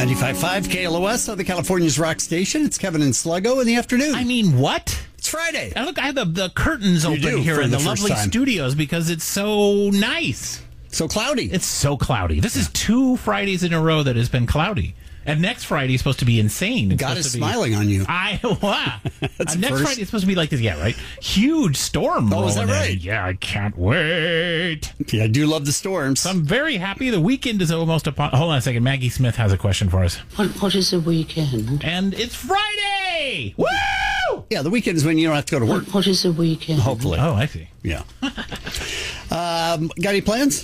95.5 KLOS, Southern California's rock station. It's Kevin and Sluggo in the afternoon. I mean, what? It's Friday. And look, I have the curtains open here in the lovely studios because it's so nice. So cloudy. It's so cloudy. This is 2 Fridays in a row that has been cloudy. And next Friday is supposed to be insane. God is smiling on you. Next Friday is supposed to be like this. Yeah, right? Huge storm. Oh, is that right? Yeah, I can't wait. Yeah, I do love the storms. So I'm very happy. The weekend is almost upon. Hold on a second. Maggie Smith has a question for us. What is a weekend? And it's Friday! Woo! Yeah, the weekend is when you don't have to go to work. What is a weekend? Hopefully. Oh, I see. Yeah. Got any plans?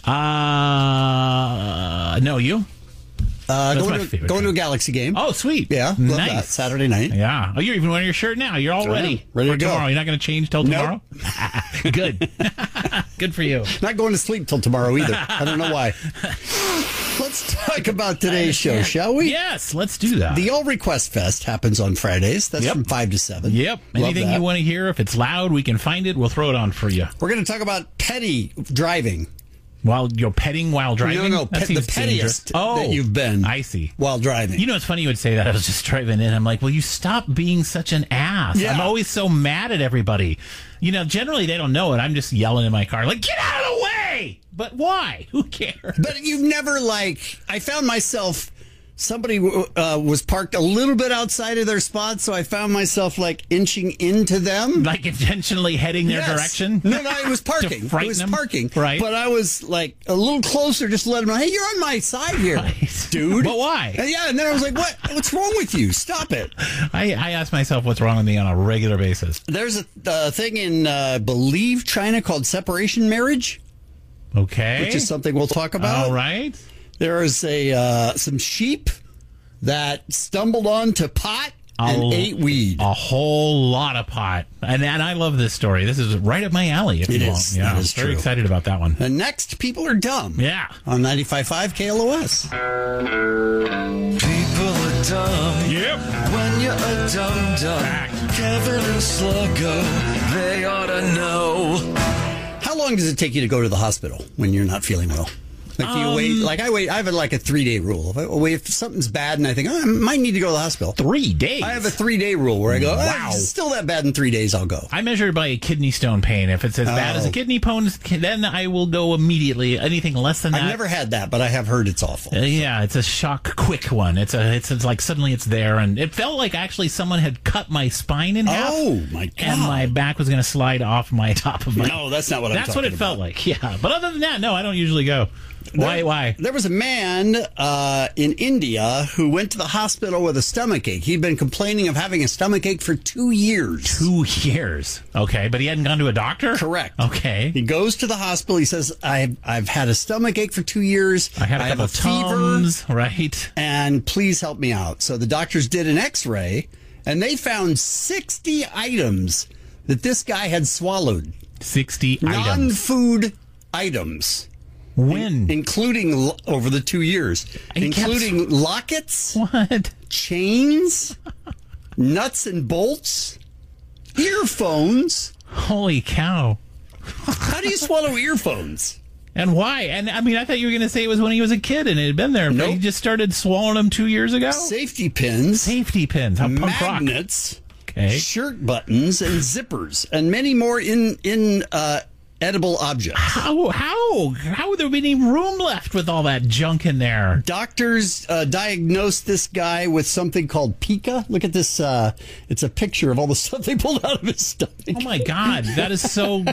No, you? Going to a Galaxy game. Oh, sweet. Yeah, love nice. that. Saturday night. Yeah. Oh, you're even wearing your shirt now. You're all ready. Ready for to go. Tomorrow. You're not going to change till tomorrow? Nope. Good. Good for you. Not going to sleep till tomorrow either. I don't know why. Let's talk about today's show, shall we? Yes, let's do that. The All Request Fest happens on Fridays. That's from 5 to 7. Yep. Anything you want to hear, if it's loud, we can find it. We'll throw it on for you. We're going to talk about petty driving. While you're petting while driving? No, the pettiest that you've been. I see. While driving. You know, it's funny you would say that. I was just driving in. I'm like, will you stop being such an ass? Yeah. I'm always so mad at everybody. You know, generally they don't know it. I'm just yelling in my car, like, get out of the way! But why? Who cares? But you've never, I found myself... Somebody was parked a little bit outside of their spot, so I found myself, inching into them. Like intentionally heading their direction? No, it was parking. It was parking. Right. But I was, a little closer just to let them know, hey, you're on my side here, dude. But why? And then I was like, what's wrong with you? Stop it. I ask myself what's wrong with me on a regular basis. There's a thing in, believe, China called separation marriage. Okay. Which is something we'll talk about. All right. There is some sheep that stumbled onto pot and ate weed. A whole lot of pot. And I love this story. This is right up my alley. It is. Yeah, that is very true. excited about that one. And next, people are dumb. Yeah. On 95.5 KLOS. People are dumb. Yep. When you're a dumb. Kevin and Sluggo, they ought to know. How long does it take you to go to the hospital when you're not feeling well? Do you wait? I wait. I have a 3-day rule. If something's bad and I think, I might need to go to the hospital. 3 days? I have a 3-day rule where I go, wow. If it's still that bad in 3 days, I'll go. I measure it by a kidney stone pain. If it's as bad as a kidney stone, then I will go immediately. Anything less than that. I've never had that, but I have heard it's awful. Yeah, it's a shock quick one. It's like suddenly it's there, and it felt like actually someone had cut my spine in half. Oh, my God. And my back was going to slide off my top of my... No, that's not what I'm talking about. That's what it felt like, yeah. But other than that, no, I don't usually go. Why? There was a man in India who went to the hospital with a stomachache. He'd been complaining of having a stomachache for 2 years. 2 years. Okay, but he hadn't gone to a doctor? Correct. Okay. He goes to the hospital. He says, I've had a stomachache for 2 years. I have a Tums, right? And please help me out. So the doctors did an x-ray, and they found 60 items that this guy had swallowed. 60 items. Non-food items. When? Including over the 2 years. Including lockets. What? Chains. Nuts and bolts. Earphones. Holy cow. How do you swallow earphones? And why? And I mean, I thought you were going to say it was when he was a kid and it had been there. Nope. But he just started swallowing them 2 years ago? Safety pins. How punk rock. Magnets. Okay. Shirt buttons and zippers. And many more in edible objects. How would there be any room left with all that junk in there? Doctors diagnosed this guy with something called pica. Look at this. It's a picture of all the stuff they pulled out of his stomach. Oh, my God. That is so...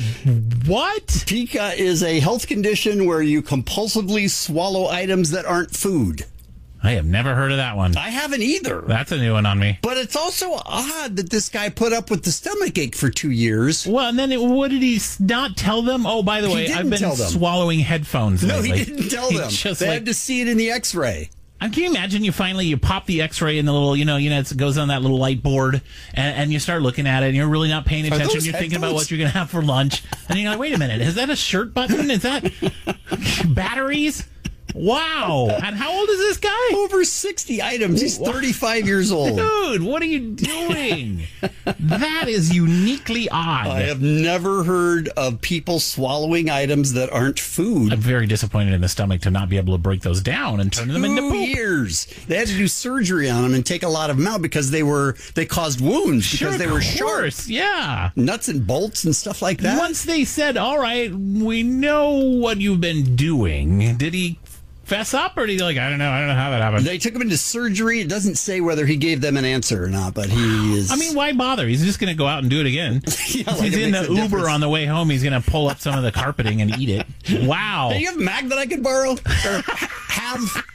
What? Pica is a health condition where you compulsively swallow items that aren't food. I have never heard of that one. I haven't either. That's a new one on me. But it's also odd that this guy put up with the stomachache for 2 years. Well, and then what did he not tell them? Oh, by the way, I've been swallowing headphones lately. No, he didn't tell them. They had to see it in the x-ray. Can you imagine you pop the x-ray in the little, it goes on that little light board, and you start looking at it, and you're really not paying attention. You're thinking about what you're going to have for lunch. And you're like, wait a minute, is that a shirt button? Is that batteries? Wow. And how old is this guy? Over 60 items. He's 35 years old. Dude, what are you doing? That is uniquely odd. I have never heard of people swallowing items that aren't food. I'm very disappointed in the stomach to not be able to break those down and turn them into poop. 2 years. They had to do surgery on them and take a lot of them out because they caused wounds because they were sharp. Yeah. Nuts and bolts and stuff like that. Once they said, all right, we know what you've been doing, did he fess up, or did he like, I don't know how that happened? They took him into surgery. It doesn't say whether he gave them an answer or not, but he is. I mean, why bother? He's just going to go out and do it again. Yeah, like he's in the Uber difference. on the way home. He's going to pull up some of the carpeting and eat it. Wow. Hey, you have a mag that I could borrow or have?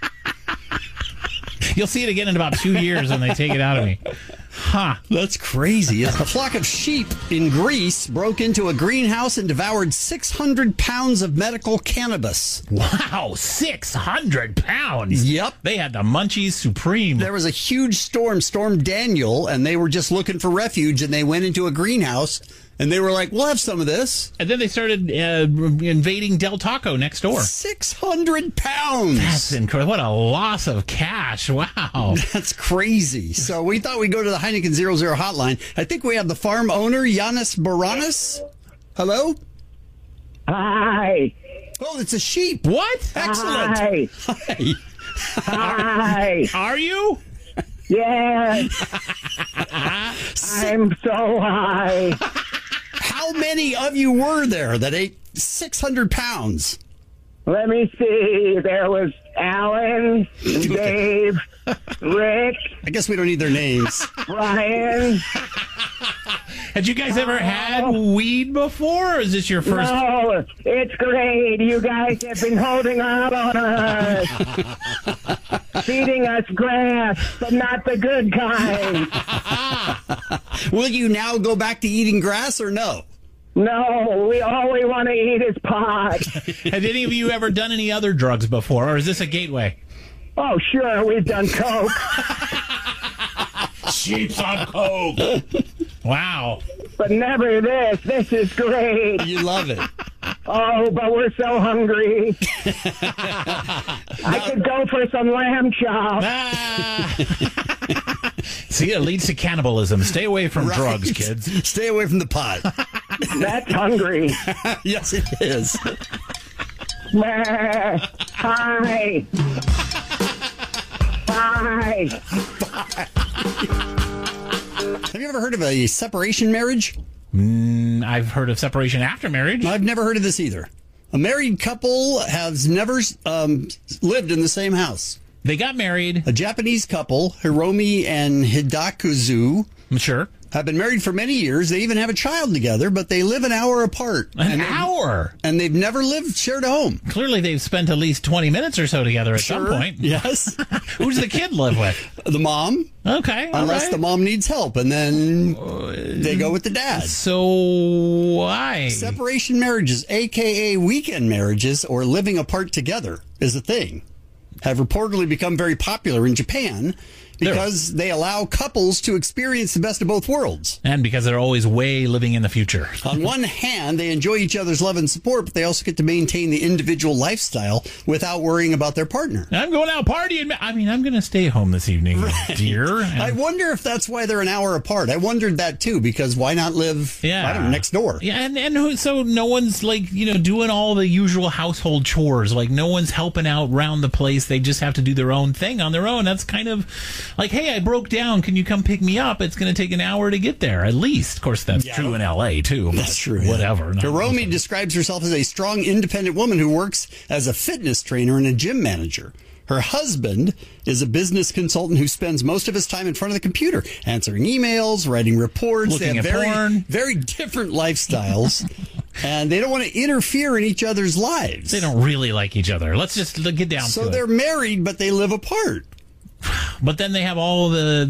You'll see it again in about 2 years when they take it out of me. Huh. That's crazy. A flock of sheep in Greece broke into a greenhouse and devoured 600 pounds of medical cannabis. Wow, 600 pounds. Yep. They had the munchies supreme. There was a huge storm, Storm Daniel, and they were just looking for refuge, and they went into a greenhouse, and they were like, we'll have some of this. And then they started invading Del Taco next door. 600 pounds. That's incredible. What a loss of cash. Wow. That's crazy. So we thought we'd go to the Heineken 00 hotline. I think we have the farm owner, Yanis Baranis. Hello? Hi. Oh, it's a sheep. What? Excellent. Hi. Hi. Hi. Are you? Yes. I'm so high. How many of you were there that ate 600 pounds? Let me see. There was Alan, Dave, Rick, I guess we don't need their names. Brian. Had you guys ever had weed before, or is this your first? No, it's great. You guys have been holding out on us. Feeding us grass, but not the good kind. Will you now go back to eating grass or no? No, all we want to eat is pot. Have any of you ever done any other drugs before, or is this a gateway? Oh, sure, we've done coke. Sheep's on coke. Wow. But never this. This is great. You love it. Oh, but we're so hungry. I could go for some lamb chop. See, it leads to cannibalism. Stay away from drugs, kids. Stay away from the pot. That's hungry. Yes, it is. Hi. Bye. Have you ever heard of a separation marriage? I've heard of separation after marriage. I've never heard of this either. A married couple has never lived in the same house. They got married. A Japanese couple, Hiromi and Hidakuzu, Sure. have been married for many years. They even have a child together, but they live an hour apart. An hour? And they've never shared a home. Clearly, they've spent at least 20 minutes or so together at some point. Yes. Who does the kid live with? The mom. Okay. Unless right. the mom needs help, and then they go with the dad. So why? Separation marriages, a.k.a. weekend marriages, or living apart together, is a thing. Have reportedly become very popular in Japan because they allow couples to experience the best of both worlds. And because they're always way living in the future. On one hand, they enjoy each other's love and support, but they also get to maintain the individual lifestyle without worrying about their partner. I'm going out partying. I mean, I'm going to stay home this evening, dear. I wonder if that's why they're an hour apart. I wondered that too, because why not live I don't know, next door? Yeah, and so no one's like, doing all the usual household chores. Like no one's helping out around the place. They just have to do their own thing on their own. That's kind of like, hey, I broke down. Can you come pick me up? It's going to take an hour to get there, at least. Of course, that's true in L.A., too. That's true. Whatever. Yeah. Hiromi describes herself as a strong, independent woman who works as a fitness trainer and a gym manager. Her husband is a business consultant who spends most of his time in front of the computer, answering emails, writing reports. Looking they have at porn. Very different lifestyles, and they don't want to interfere in each other's lives. They don't really like each other. Let's just get down to it. So they're married, but they live apart. But then they have all the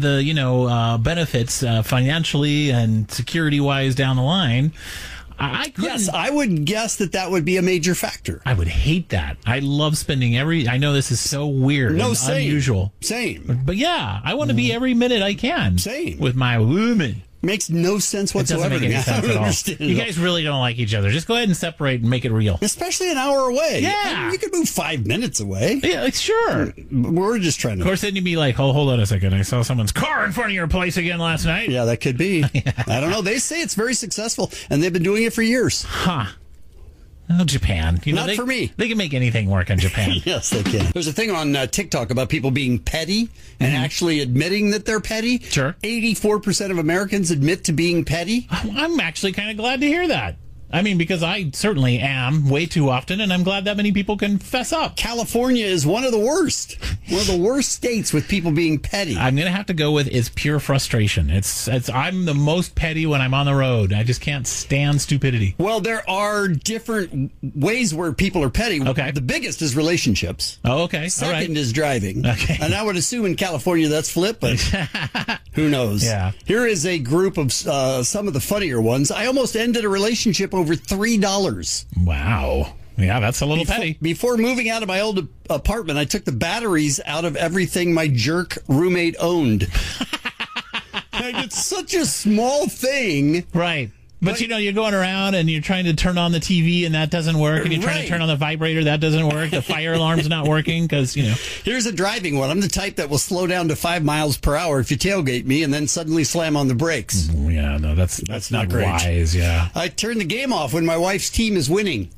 benefits financially and security-wise down the line. Yes, I would guess that would be a major factor. I would hate that. I love spending I know this is so weird and unusual. Same. But yeah, I want to be every minute I can. Same. With my woman. Makes no sense It doesn't whatsoever. make any sense I don't at all. understand You it all. guys really don't like each other. Just go ahead and separate and make it real. Especially an hour away. Yeah. I mean, you could move 5 minutes away. Yeah, like, sure. We're just trying to. Of course, then you'd be like, oh, hold on a second. I saw someone's car in front of your place again last night. Yeah, that could be. I don't know. They say it's very successful, and they've been doing it for years. Huh. Oh, Japan. You know, Not for me. They can make anything work in Japan. Yes, they can. There's a thing on TikTok about people being petty and actually admitting that they're petty. Sure. 84% of Americans admit to being petty. I'm actually kind of glad to hear that. I mean, because I certainly am way too often, and I'm glad that many people can fess up. California is one of the worst. One of the worst states with people being petty. I'm going to have to go with it's pure frustration. It's I'm the most petty when I'm on the road. I just can't stand stupidity. Well, there are different ways where people are petty. Okay. The biggest is relationships. Oh, okay. Second All right. is driving. Okay. And I would assume in California that's flipped, but who knows? Yeah. Here is a group of some of the funnier ones. I almost ended a relationship over $3. Wow. Yeah, that's a little petty. Before moving out of my old apartment, I took the batteries out of everything my jerk roommate owned. Like, it's such a small thing. Right. But, you know, you're going around and you're trying to turn on the TV and that doesn't work. And you're trying Right. to turn on the vibrator. That doesn't work. The fire alarm's not working because, you know. Here's a driving one. I'm the type that will slow down to 5 miles per hour if you tailgate me and then suddenly slam on the brakes. Yeah, no, that's not not great. wise. Yeah. I turn the game off when my wife's team is winning.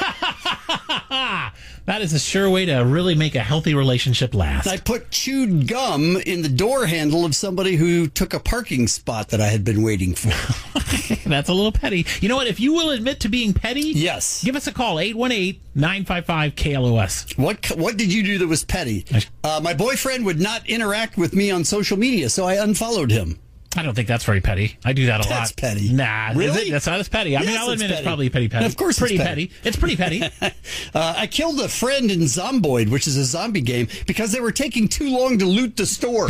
That is a sure way to really make a healthy relationship last. I put chewed gum in the door handle of somebody who took a parking spot that I had been waiting for. That's a little petty. You know what? If you will admit to being petty, Yes. give us a call, 818-955-KLOS. What did you do that was petty? My boyfriend would not interact with me on social media, so I unfollowed him. I don't think that's very petty. I do that a lot. That's petty. Nah, is Really? it? That's not as petty. I mean, Yes, I'll it's admit it's petty. probably petty. Of course it's pretty petty. It's pretty petty. I killed a friend in Zomboid, which is a zombie game, because they were taking too long to loot the store.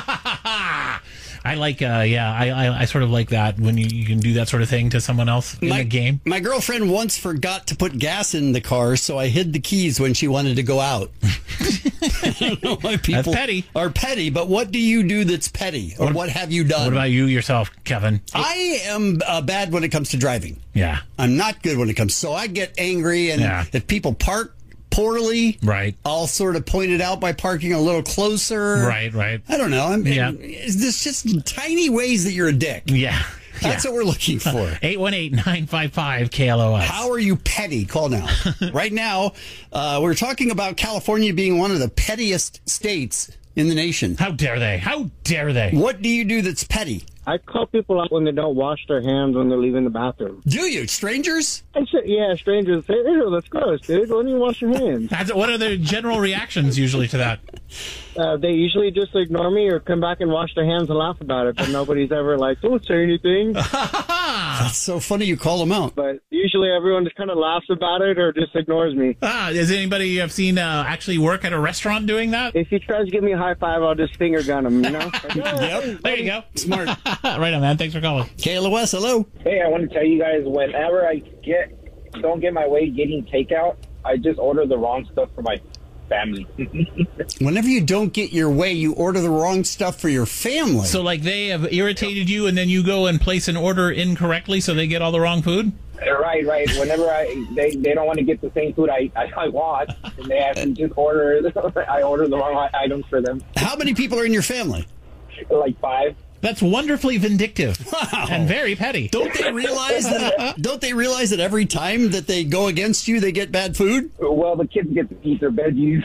I like, I sort of like that when you can do that sort of thing to someone else in a game. My girlfriend once forgot to put gas in the car, so I hid the keys when she wanted to go out. I don't know why people That's petty. are petty, but what do you do that's petty? Or what have you done? What about you yourself, Kevin? I am bad when it comes to driving. Yeah. I'm not good when it comes. So I get angry, and Yeah. if people park poorly, Right. I'll sort of point it out by parking a little closer. Right. I don't know. Yeah. There's just tiny ways that you're a dick. Yeah. That's what we're looking for. 818-955-KLOS. How are you petty? Call now. Right now, we're talking about California being one of the pettiest states in the nation. How dare they? How dare they? What do you do that's petty? I call people out when they don't wash their hands when they're leaving the bathroom. Do you? Strangers? I said, yeah, strangers say, ew, that's gross, dude. Why don't you wash your hands? What are the general reactions usually to that? They usually just ignore me or come back and wash their hands and laugh about it, but nobody's ever like, don't say anything. That's so funny you call them out. But usually everyone just kind of laughs about it or just ignores me. Is anybody you have seen actually work at a restaurant doing that? If he tries to give me a high five, I'll just finger gun him, you know? Yep. There you go. Smart. Right on, man. Thanks for calling. KLOS, hello. Hey, I want to tell you guys, whenever I don't get my way getting takeout, I just order the wrong stuff for my family. Whenever you don't get your way, you order the wrong stuff for your family. So, like, they have irritated you, and then you go and place an order incorrectly, so they get all the wrong food? Right. Whenever they don't want to get the same food I want, and they have to just order, I order the wrong items for them. How many people are in your family? Like 5. That's wonderfully vindictive and very petty. Don't they realize that every time that they go against you, they get bad food? Well, the kids get to eat their veggies.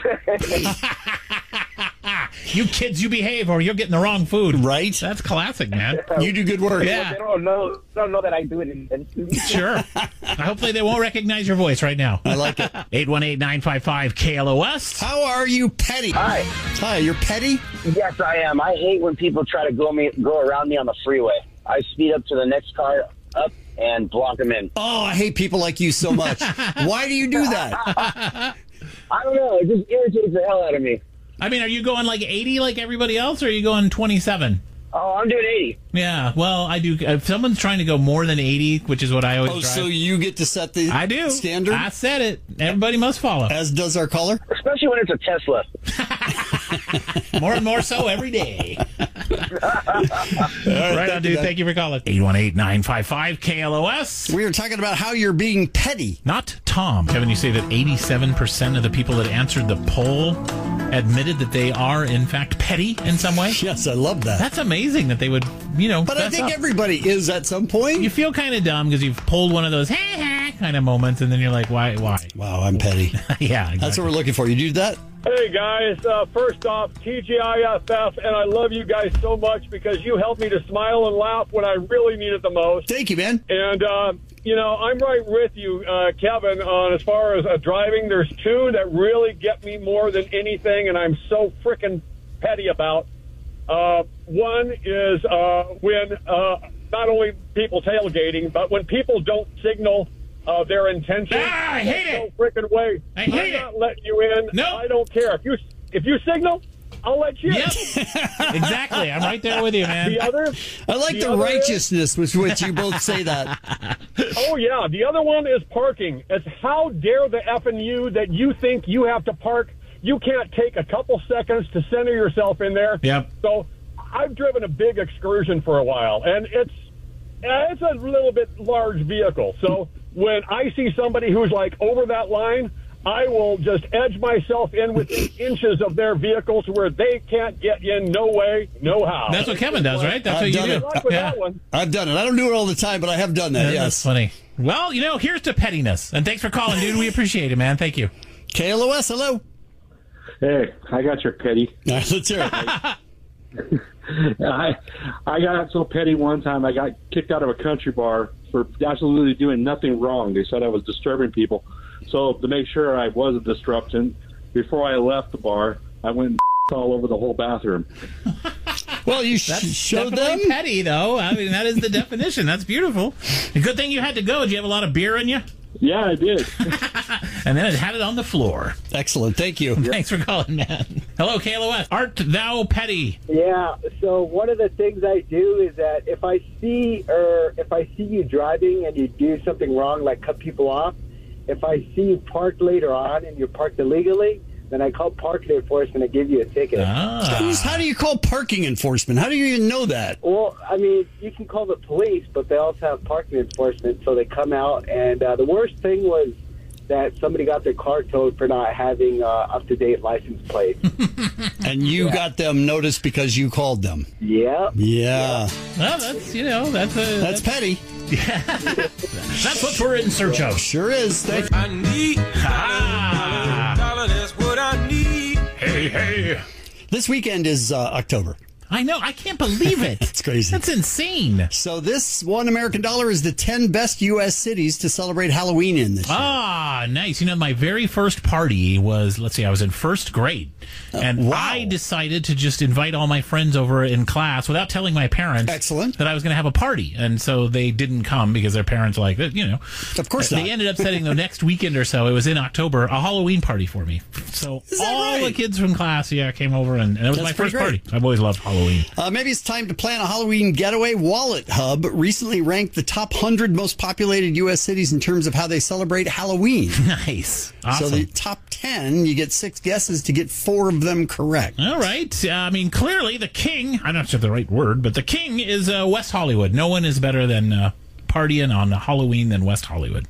You kids, you behave, or you're getting the wrong food. Right? That's classic, man. You do good work. Yeah. They don't know that I do it intentionally. Sure. Hopefully they won't recognize your voice right now. I like it. 818-955-KLOS. How are you petty? Hi, you're petty? Yes, I am. I hate when people try to go around me on the freeway. I speed up to the next car up and block them in. Oh, I hate people like you so much. Why do you do that? I don't know. It just irritates the hell out of me. I mean, are you going like 80 like everybody else, or are you going 27? Oh, I'm doing 80. Yeah, well, I do. If someone's trying to go more than 80, which is what I always drive. So you get to set the I do. standard? I said it. Everybody must follow. As does our caller? Especially when it's a Tesla. More and more so every day. Right on, dude. Thank you for calling. 818-955-KLOS. We were talking about how you're being petty. Not Tom. Kevin, you say that 87% of the people that answered the poll admitted that they are, in fact, petty in some way. Yes, I love that. That's amazing that they would, But I think everybody is at some point. You feel kind of dumb because you've pulled one of those kind of moments, and then you're like, why? Wow, I'm petty. Yeah, exactly. That's what we're looking for. You do that? Hey, guys. First off, TGIFF, and I love you guys so much because you helped me to smile and laugh when I really need it the most. Thank you, man. And, I'm right with you, Kevin, on as far as driving. There's two that really get me more than anything, and I'm so freaking petty about. One is when not only people tailgating, but when people don't signal their intention. I hate it. No freaking way. I hate I'm not letting you in. No. I don't care. If you signal, I'll let you in. Yep. Exactly. I'm right there with you, man. The other, I like the righteousness with which you both say that. Oh, yeah. The other one is parking. It's how dare the effing you that you think you have to park. You can't take a couple seconds to center yourself in there. Yep. So I've driven a big excursion for a while, and it's a little bit large vehicle. So when I see somebody who's like over that line, I will just edge myself in within inches of their vehicle to where they can't get in. No way, no how. That's what Kevin does, right? That's what you do. Good luck with that one. I've done it. I don't do it all the time, but I have done that, That's yes. funny. Well, here's to pettiness. And thanks for calling, dude. We appreciate it, man. Thank you. KLOS, hello. Hey, I got your petty. All right, let's hear it. I got so petty one time. I got kicked out of a country bar for absolutely doing nothing wrong. They said I was disturbing people. So to make sure I wasn't disrupting, before I left the bar, I went and all over the whole bathroom. Well, you That's showed them. definitely petty, though. I mean, that is the definition. That's beautiful. A good thing you had to go. Did you have a lot of beer in you? Yeah, I did. And then it had it on the floor. Excellent. Thank you. Thanks for calling, man. Hello, KLOS. Art thou petty? Yeah. So one of the things I do is that if I see you driving and you do something wrong, like cut people off, if I see you parked later on and you're parked illegally, then I call parking enforcement and give you a ticket. How do you call parking enforcement? How do you even know that? Well, I mean, you can call the police, but they also have parking enforcement, so they come out. And the worst thing was that somebody got their car towed for not having up-to-date license plates. And you got them noticed because you called them. Yeah. Yeah. Well, that's petty. That's what we're in search of. Sure is. I need dollar, that's what I need. Hey. This weekend is October. I know. I can't believe it. It's crazy. That's insane. So this $1 American is the 10 best U.S. cities to celebrate Halloween in this year. Ah, nice. My very first party was, I was in first grade. And wow. I decided to just invite all my friends over in class without telling my parents that I was going to have a party. And so they didn't come because their parents were like, Of course not. They ended up setting the next weekend or so, it was in October, a Halloween party for me. So all the kids from class, came over, and it was my first party. I've always loved Halloween. Maybe it's time to plan a Halloween getaway. Wallet Hub recently ranked the top 100 most populated U.S. cities in terms of how they celebrate Halloween. Nice. Awesome. So the top 10, you get 6 guesses to get 4 of them correct. All right. Clearly the king, I'm not sure the right word, but the king is West Hollywood. No one is better than partying on Halloween than West Hollywood.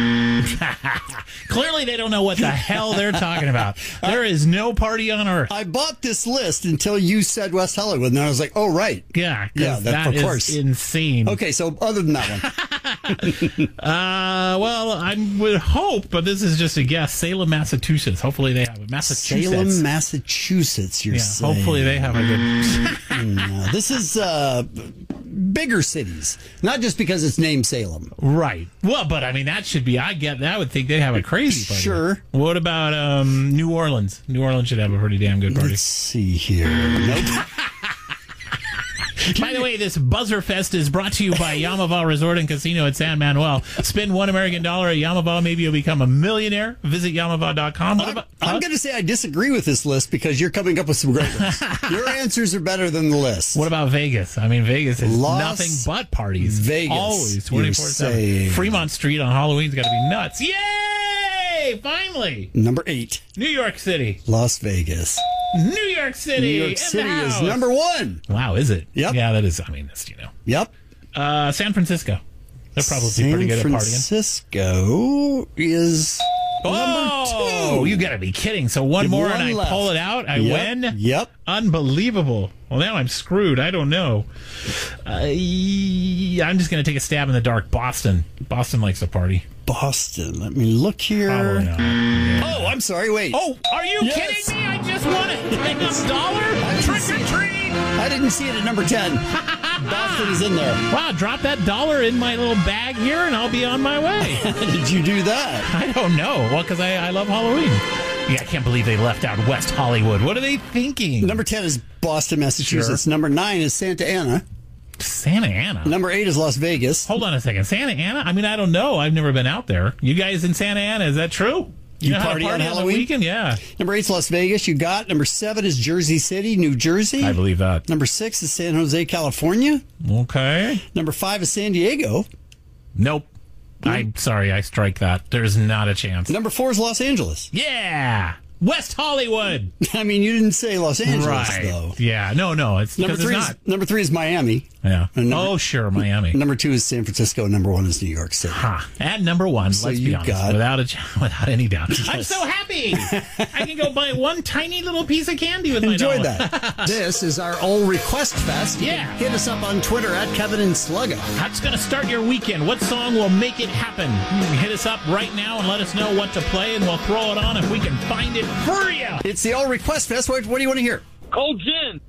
Clearly they don't know what the hell they're talking about. There is no party on earth. I bought this list until you said West Hollywood, and then I was like, oh, right. Yeah, that of course. Is insane. Okay, so other than that one. Well, I would hope, but this is just a guess, Salem, Massachusetts. Hopefully they have it. Massachusetts. Salem, Massachusetts, you're saying. Hopefully they have a good... No, this is bigger cities, not just because it's named Salem. Right. Well, but that should be, I would think they have a crazy party. Sure. What about New Orleans? New Orleans should have a pretty damn good party. Let's see here. Nope. By the way, this Buzzer Fest is brought to you by Yamava Resort and Casino at San Manuel. Spend $1 American at Yamava, maybe you'll become a millionaire. Visit Yamava.com. I'm going to say I disagree with this list because you're coming up with some great ones. Your answers are better than the list. What about Vegas? Vegas is nothing but parties. Vegas. Always, 24/7. Fremont Street on Halloween's got to be nuts. Yay! Finally! Number 8. New York City. Las Vegas. New York City. New York in City the is house. number 1. Wow, is it? Yep. Yeah, that is. I mean, that's, you know. Yep. San Francisco. They're probably pretty good at San partying. Francisco is number 2. You got to be kidding. So one Give more one and I left. pull it out. I Yep. win? Yep. Unbelievable. Well, now I'm screwed. I don't know. I'm just going to take a stab in the dark. Boston. Boston likes to party. Boston. Let me look here. Probably not. Yeah. Oh, I'm sorry. Wait. Oh, are you Yes. kidding me? I just won a $10 trick or treat. I didn't see it at number 10. Boston is in there. Wow, drop that $1 in my little bag here and I'll be on my way. How did you do that? I don't know. Well, because I love Halloween. Yeah, I can't believe they left out West Hollywood. What are they thinking? Number 10 is Boston, Massachusetts. Sure. Number 9 is Santa Ana. Santa Ana? Number 8 is Las Vegas. Hold on a second. Santa Ana? I mean, I don't know. I've never been out there. You guys in Santa Ana, is that true? You know how to party on the Halloween? weekend? Yeah. Number 8 is Las Vegas. You got. Number 7 is Jersey City, New Jersey. I believe that. Number 6 is San Jose, California. Okay. Number 5 is San Diego. Nope. I'm sorry. I strike that. There's not a chance. Number 4 is Los Angeles. Yeah. West Hollywood. I mean, you didn't say Los Angeles, Right. though. Yeah. No. It's Number because 3 it's is, not. number 3 is Miami. Yeah. And number- Sure. Miami. Number 2 is San Francisco. And number 1 is New York City. Huh. And number 1, So let's be you honest, got- without any doubt. I'm so happy. I can go buy one tiny little piece of candy with my Enjoy dollar. that. This is our All Request Fest. Yeah. Hit us up on Twitter at Kevin and Sluggo. That's going to start your weekend. What song will make it happen? Hit us up right now and let us know what to play, and we'll throw it on if we can find it for you. It's the All Request Fest. What do you want to hear? Cold gin.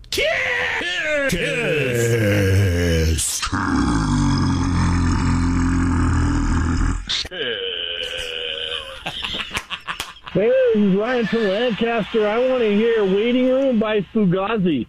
Hey, this is Ryan from Lancaster. I want to hear Waiting Room by Fugazi.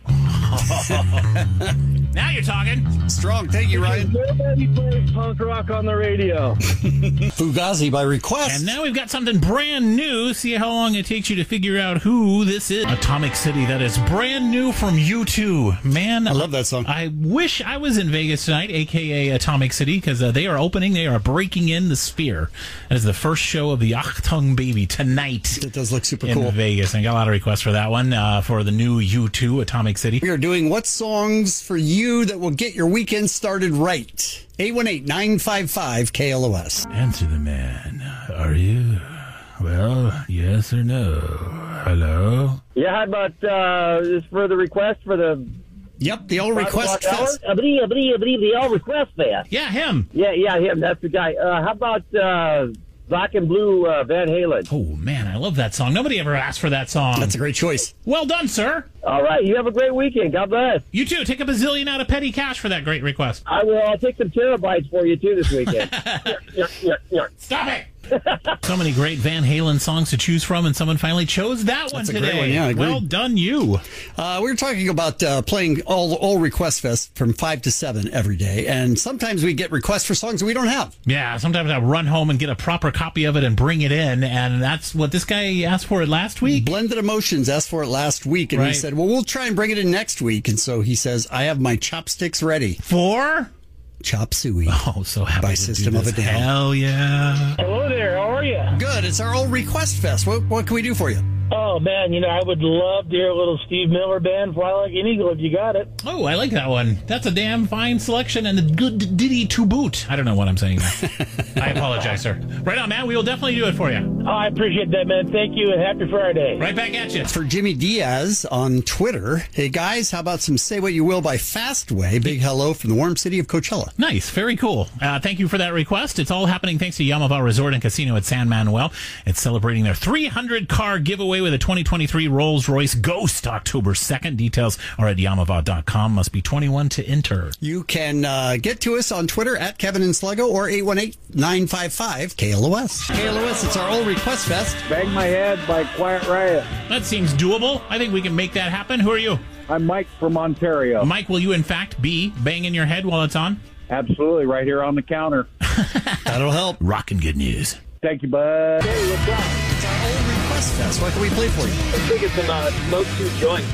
Now you're talking. Strong. Thank you, Ryan. Nobody plays punk rock on the radio. Fugazi by request. And now we've got something brand new. See how long it takes you to figure out who this is. Atomic City, that is brand new from U2. Man, I love that song. I wish I was in Vegas tonight, a.k.a. Atomic City, because they are opening. They are breaking in the Sphere. That is the first show of the Achtung Baby tonight. It does look super in cool. Vegas. And I got a lot of requests for that one, for the new U2, Atomic City. We are doing what songs for you that will get your weekend started right. 818-955-KLOS. Answer the man. Are you? Well, yes or no? Hello? Yeah, how about this for the request for the Yep, the All Request Fest. The All Request Fest. Yeah, him. Yeah, him. That's the guy. How about Black and Blue Van Halen? Oh, man, I love that song. Nobody ever asked for that song. That's a great choice. Well done, sir. All right, you have a great weekend. God bless. You too. Take a bazillion out of petty cash for that great request. I will. I'll take some terabytes for you too this weekend. Stop it. So many great Van Halen songs to choose from, and someone finally chose that one That's a today. great one, yeah, I agree. Well done, you. We were talking about playing all Request Fest from 5 to 7 every day, and sometimes we get requests for songs that we don't have. Yeah, sometimes I run home and get a proper copy of it and bring it in, and that's what this guy asked for it last week. Blended Emotions asked for it last week, and we Right. said, well, we'll try and bring it in next week. And so he says, I have my chopsticks ready. For? Chop Suey. Oh, so happy By to System do of a this. Down. Hell yeah. Hello there. How are you? Good. It's our All Request Fest. What can we do for you? Oh man, I would love to hear a little Steve Miller Band, "Fly Like an Eagle," if you got it. Oh, I like that one. That's a damn fine selection and a good ditty to boot. I don't know what I'm saying there. I apologize, sir. Right on, man. We will definitely do it for you. Oh, I appreciate that, man. Thank you, and happy Friday. Right back at you. For Jimmy Diaz on Twitter, hey guys, how about some Say What You Will by Fastway? Big hello from the warm city of Coachella. Nice. Very cool. Thank you for that request. It's all happening thanks to Yamava Resort and Casino at San Manuel. It's celebrating their 300-car giveaway with a 2023 Rolls-Royce Ghost October 2nd. Details are at yamava.com. Must be 21 to enter. You can get to us on Twitter at Kevin and Sluggo or 818-955-KLOS. KLOS, it's our All Request Fest. Bang My Head by Quiet Riot. That seems doable. I think we can make that happen. Who are you? I'm Mike from Ontario. Mike, will you in fact be banging your head while it's on? Absolutely, right here on the counter. That'll help. Rockin' good news. Thank you, bud. Hey, what's up? It's our All Request Fest. What can we play for you? I think it's Smoke 2 joint.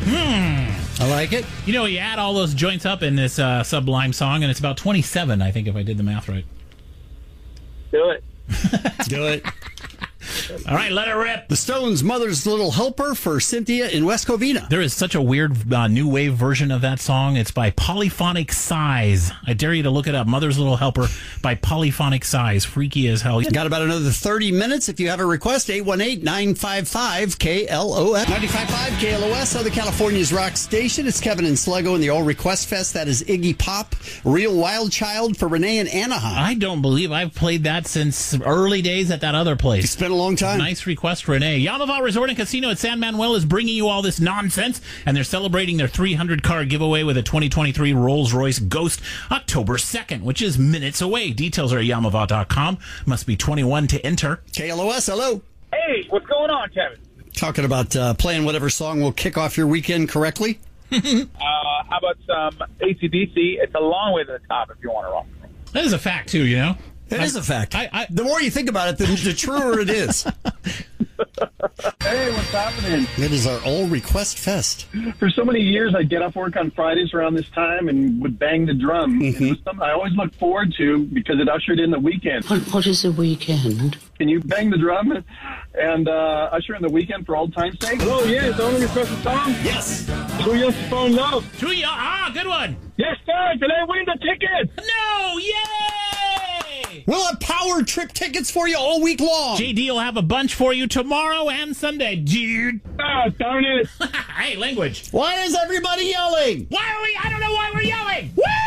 I like it. You know, you add all those joints up in this Sublime song, and it's about 27, I think, if I did the math right. Do it. Do it. All right, let it rip. The Stones' Mother's Little Helper for Cynthia in West Covina. There is such a weird new wave version of that song. It's by Polyphonic Size. I dare you to look it up. Mother's Little Helper by Polyphonic Size. Freaky as hell. Got about another 30 minutes. If you have a request, 818-955-KLOS. 95.5 KLOS, Southern California's rock station. It's Kevin and Sluggo in the All Request Fest. That is Iggy Pop, Real Wild Child for Renee in Anaheim. I don't believe I've played that since early days at that other place. It's been a long time. Nice request, Renee. Yamava Resort and Casino at San Manuel is bringing you all this nonsense, and they're celebrating their 300-car giveaway with a 2023 Rolls-Royce Ghost October 2nd, which is minutes away. Details are at Yamava.com. Must be 21 to enter. KLOS, hello. Hey, what's going on, Kevin? Talking about playing whatever song will kick off your weekend correctly. How about some AC/DC? It's a long way to the top if you want to rock. That is a fact, too, you know? It is a fact. The more you think about it, the truer it is. Hey, what's happening? It is our All Request Fest. For so many years, I'd get off work on Fridays around this time and would bang the drum. It was something I always looked forward to because it ushered in the weekend. What is a weekend? Can you bang the drum and usher in the weekend for old time's sake? Hello, yes, only request a song? Yes. Who yes to phone love? Good one. Yes, sir. Did I win the ticket? No, yay! We'll have Power Trip tickets for you all week long. JD will have a bunch for you tomorrow and Sunday, dude. Ah, darn it. Hey, language. Why is everybody yelling? I don't know why we're yelling.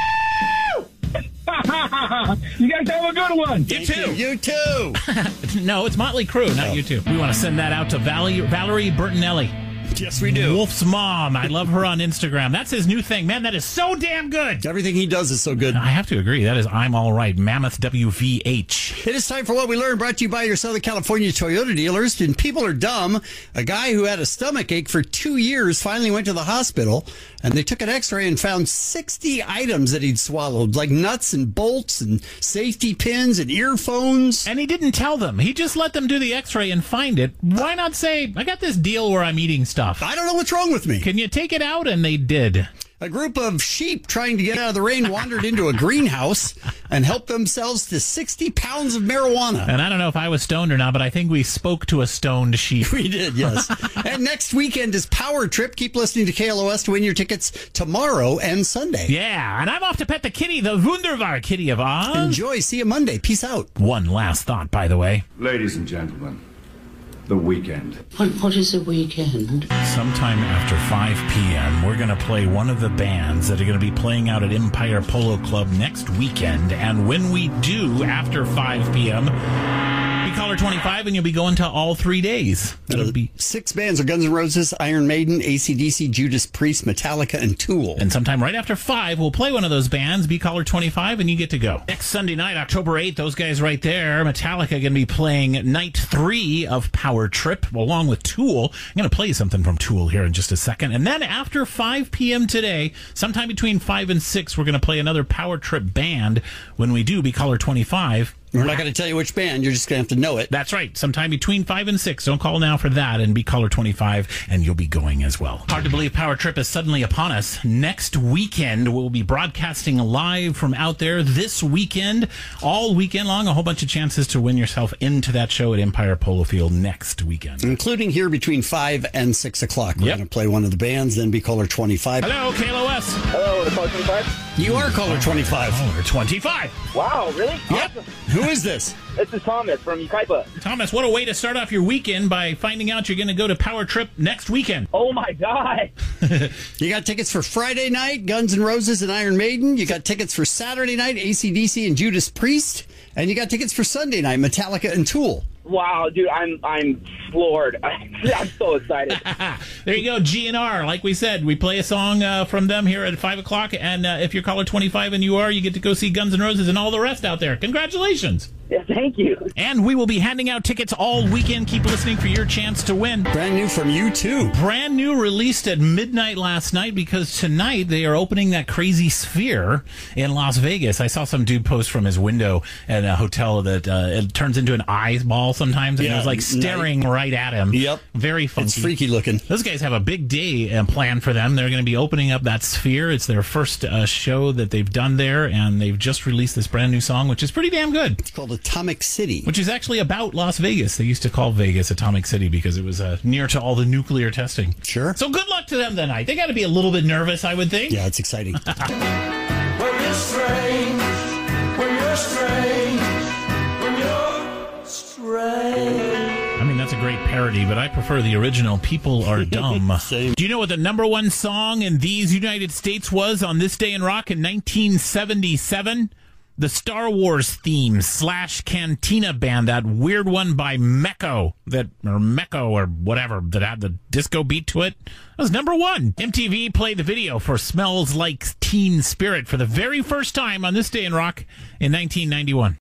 Woo! You guys have a good one. You too. You too. No, it's Motley Crue, not you two. We want to send that out to Valerie Bertinelli. Yes, we do. Wolf's mom. I love her on Instagram. That's his new thing. Man, that is so damn good. Everything he does is so good. I have to agree. That is I'm All Right. Mammoth WVH. It is time for What We Learned, brought to you by your Southern California Toyota dealers. And people are dumb. A guy who had a stomach ache for 2 years finally went to the hospital, and they took an x-ray and found 60 items that he'd swallowed, like nuts and bolts and safety pins and earphones. And he didn't tell them. He just let them do the x-ray and find it. Why not say, I got this deal where I'm eating stuff? I don't know what's wrong with me. Can you take it out? And they did. A group of sheep trying to get out of the rain wandered into a greenhouse and helped themselves to 60 pounds of marijuana. And I don't know if I was stoned or not, but I think we spoke to a stoned sheep. We did, yes. And next weekend is Power Trip. Keep listening to KLOS to win your tickets tomorrow and Sunday. Yeah, and I'm off to pet the kitty, the Wunderbar Kitty of Oz. Enjoy. See you Monday. Peace out. One last thought, by the way. Ladies and gentlemen, the weekend. What is a weekend? Sometime after 5 p.m., we're going to play one of the bands that are going to be playing out at Empire Polo Club next weekend. And when we do, after 5 p.m., be caller 25, and you'll be going to all 3 days. That'll be 6 bands are Guns N' Roses, Iron Maiden, AC/DC, Judas Priest, Metallica, and Tool. And sometime right after 5, we'll play one of those bands, be caller 25, and you get to go. Next Sunday night, October 8th, those guys right there, Metallica, going to be playing night 3 of Power Trip, along with Tool. I'm going to play you something from Tool here in just a second. And then after 5 p.m. today, sometime between 5 and 6, we're going to play another Power Trip band. When we do, be caller 25. We're not going to tell you which band. You're just going to have to know it. That's right. Sometime between 5 and 6. Don't call now for that, and be caller 25, and you'll be going as well. Hard to believe Power Trip is suddenly upon us. Next weekend, we'll be broadcasting live from out there this weekend, all weekend long. A whole bunch of chances to win yourself into that show at Empire Polo Field next weekend. Including here between 5 and 6 o'clock. We're going to play one of the bands, then be caller 25. Hello, KLOS. Hello, caller 25? You are caller 25. Caller 25. Wow, really? Yep. Awesome. Who is this? This is Thomas from Ukaipa. Thomas, what a way to start off your weekend by finding out you're going to go to Power Trip next weekend. Oh, my God. You got tickets for Friday night, Guns N' Roses and Iron Maiden. You got tickets for Saturday night, AC/DC and Judas Priest. And you got tickets for Sunday night, Metallica and Tool. Wow, dude, I'm floored. I'm so excited. There you go, GNR. Like we said, we play a song from them here at 5 o'clock, and if you're caller 25 and you are, you get to go see Guns N' Roses and all the rest out there. Congratulations. Yeah, thank you. And we will be handing out tickets all weekend. Keep listening for your chance to win. Brand new from U2. Brand new, released at midnight last night, because tonight they are opening that crazy Sphere in Las Vegas. I saw some dude post from his window at a hotel that it turns into an eyeball sometimes, and it was like staring right at him. Yep. Very funky. It's freaky looking. Those guys have a big day planned for them. They're going to be opening up that Sphere. It's their first show that they've done there, and they've just released this brand new song, which is pretty damn good. It's called Atomic City. Which is actually about Las Vegas. They used to call Vegas Atomic City because it was near to all the nuclear testing. Sure. So good luck to them tonight. They got to be a little bit nervous, I would think. Yeah, it's exciting. When you're strange, when you're strange, when you're strange. I mean, that's a great parody, but I prefer the original People Are Dumb. Same. Do you know what the number one song in these United States was on This Day in Rock in 1977? The Star Wars theme / Cantina Band, that weird one by Mecco, or whatever, that had the disco beat to it. That was number one. MTV played the video for Smells Like Teen Spirit for the very first time on This Day in Rock in 1991.